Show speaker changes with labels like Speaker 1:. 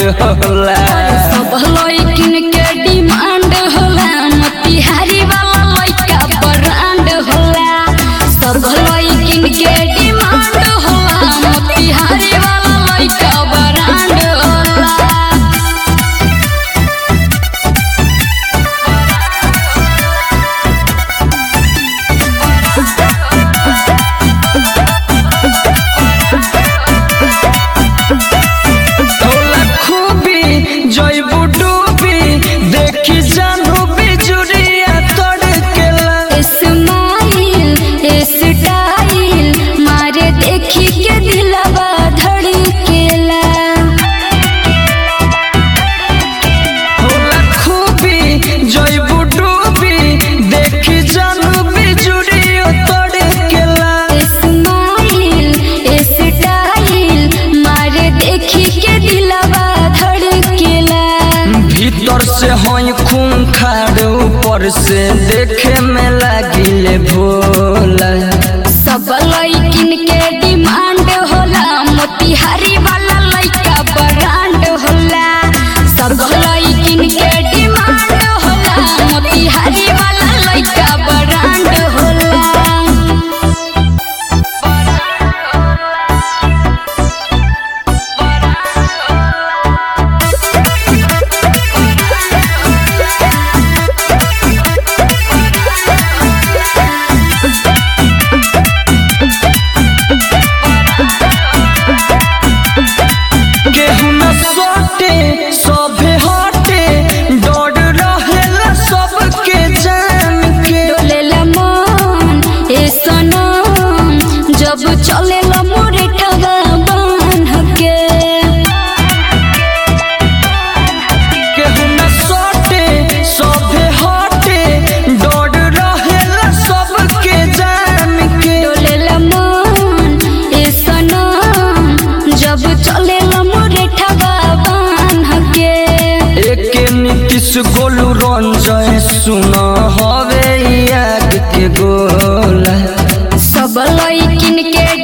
Speaker 1: होला।
Speaker 2: सब लइकिन के डिमांड होला, मोतिहारी वाला लइका ब्रांड होला। सब लइकिन के डिमांड होला, मोतिहारी वाला लइका ब्रांड होला।
Speaker 1: होला खूबी जइबू डूबी, देखी जानू बिजुरिया तड़केला।
Speaker 2: स्माइल स्टाइल मारे देखी के दिलवा धड़केला।
Speaker 1: होला खूबी जइबू डूबी, देखी जानू बिजुरिया तड़केला।
Speaker 2: स्माइल स्टाइल मारे देखी के दिलवा धड़केला।
Speaker 1: भीतर से हई खून खाड़, ऊपर से देखे में लागिले भोला।
Speaker 2: सब लइकिन के डिमांड होला, मोतिहारी वाला लइका ब्रांड होला। सब लइकिन के डिमांड होला, मोतिहारी वाला लइका ब्रांड होला।
Speaker 1: केहू न सोटे सभे हटे, डर रहेला सबके जान के।
Speaker 2: डोलेला मन ए सनम, जब चलेला मोरे ठगा बांध के।
Speaker 1: केहू न सोटे सभे हटे, डर रहेला सबके जान के।
Speaker 2: डोलेला मन ए सनम, जब चलेला मोरे ठगा बांध के।
Speaker 1: एके नीतीश गोलू रंजय सुन हवे याद के गोला।
Speaker 2: सब लइकिन के